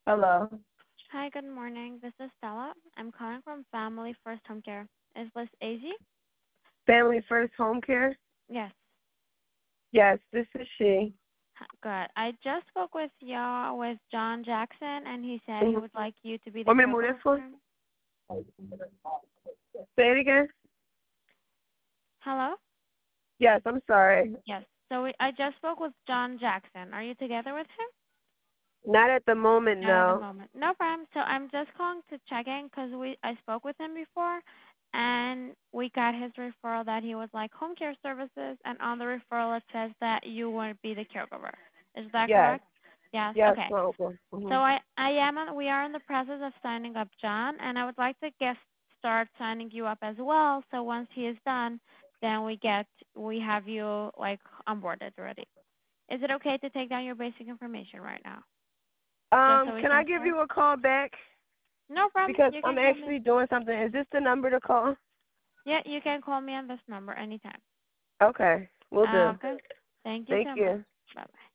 Hello. Hi, good morning. This is Stella. I'm calling from Family First Home Care. Is this Azzy? Family First Home Care? Yes. Yes, this is she. Good. I just spoke with y'all with John Jackson, and he said he Mm-hmm. would like you to be the Want me to move caregiver this for one? him. Say it again? Hello? Yes, I'm sorry. Yes. So I just spoke with John Jackson. Are you together with him? Not at the moment, Not at the no. moment. No problem. So I'm just calling to check in because I spoke with him before, and we got his referral that he would like home care services, and on the referral it says that you would be the caregiver. Is that Yes. correct? Yes. Yes, Okay. uncle. So Mm-hmm. we are in the process of signing up John, and I would like to start signing you up as well. So once he is done, then we have you like onboarded already. Is it okay to take down your basic information right now, just so we Can I can give start? you a call back? No problem. Because You I'm can call me. actually doing something. Is this the number to call? Yeah, you can call me on this number anytime. Okay, we'll do. Okay. Thank you Thank so much. you. Bye bye.